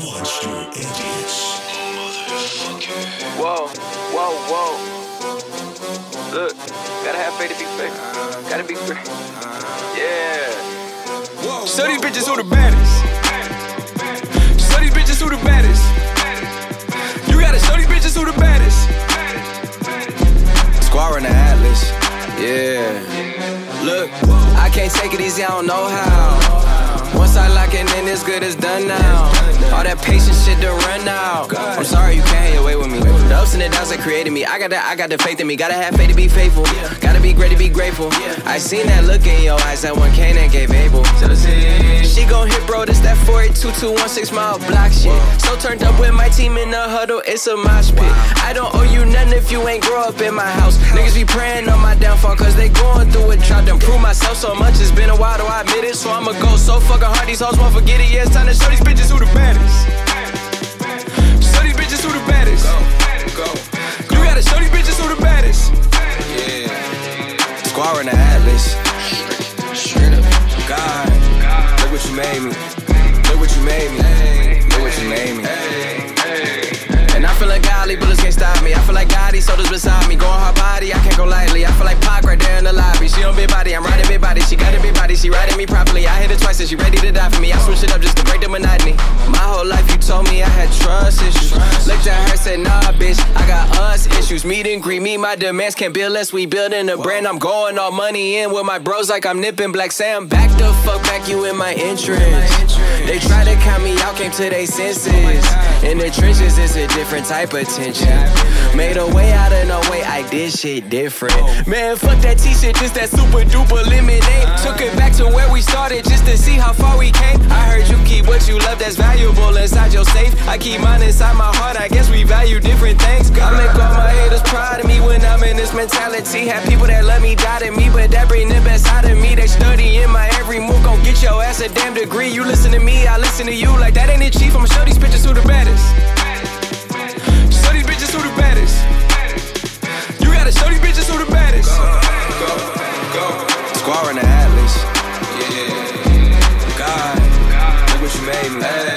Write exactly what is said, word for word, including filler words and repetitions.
Monster Edits. Whoa, whoa, whoa. Look, gotta have faith to be fake. Gotta be free. Yeah. Show these bitches who the baddest. Show these bitches who the baddest. You gotta show these bitches who the baddest. Square in the Atlas. Yeah. Look, I can't take it easy, I don't know how. Once I lock it in, it's good, it's done now. All that patient shit done run out. I'm sorry you can't hang away with me. The ups and the downs that created me. I got that, I got the faith in me. Gotta have faith to be faithful. Gotta be great to be grateful. I seen that look in your eyes, that one Canaan gave Abel. She gon' hit, bro, this that four eight two two one six mile block shit. So turned up with my team in the huddle, it's a mosh pit. I don't owe you nothing if you ain't grow up in my house. Niggas be praying on my downfall, cause they going through a drought. Done prove myself so much, it's been a while though I admit it. So I'ma go so fucking hard, these hoes won't forget it. Yeah, it's time to show these bitches who the baddest. Show these bitches who the baddest. Go, go. You gotta show these bitches who the baddest. Yeah. Square in the Atlas. Straight up. God, look what you made me. Look what you made me. Look what you made me. And I feel like golly, bullets can't stop me. I feel like God, these soldiers beside me. Going hard body, I can't go lightly. I feel like Pac right there in the lobby. She on big body, I'm riding big body. She got a big body, she riding me properly. I hit her twice and she ready to die for me. I switch it up just to break the monotony. My whole life you told me I had trust issues. Looked at her, said nah bitch, I got us issues. Meet and greet me, my demands can't build less. We building a brand, I'm going all money in with my bros like I'm nipping Black Sam. Back the fuck back, you in my entrance. They try to count me out, came to their senses. In the trenches, it's a different type of tension. Made a way out of no way, I did shit different. Man, fuck that t-shirt, just that super duper lemonade. Took it back to where we started just to see how far we came. I heard you keep what you love that's valuable inside your safe. I keep mine inside my heart, I guess we value different things. I make all my haters proud of me when I'm in this mentality. Have people that love me, doubting me, but that bring the best out of me. They study in my every move, gon' get your ass a damn degree. You listen to me, I listen to you, like that ain't it chief. I'ma show these bitches who the baddest. Show these bitches who the baddest. You gotta show these bitches who the baddest. Go, go, go. Square in the Atlas. Yeah. God, look what you made me.